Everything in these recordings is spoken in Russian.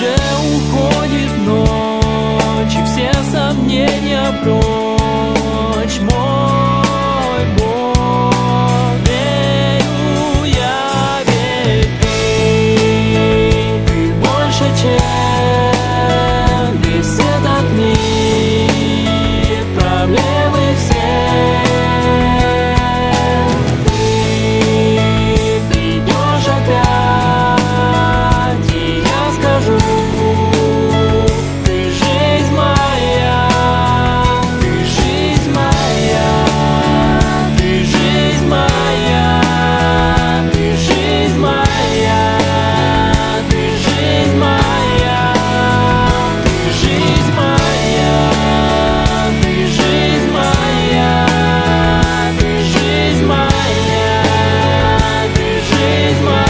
Уже уходит ночь, и все сомнения прочь. Мой Бог, верю я, ведь ты больше, чем весь этот мир, проблемы все. Ты придешь опять, и я скажу: ты жизнь моя, ты жизнь моя, ты жизнь моя, ты жизнь моя, ты жизнь моя, ты жизнь моя, ты жизнь моя, ты жизнь моя, ты жизнь моя.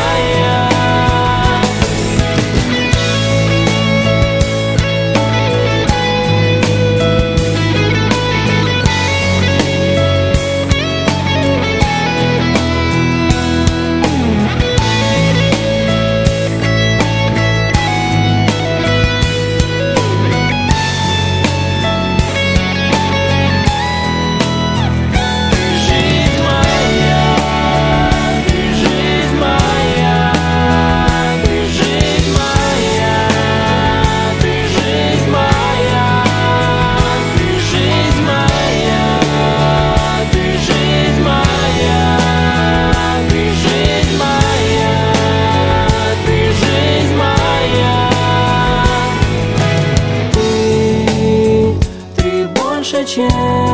Чем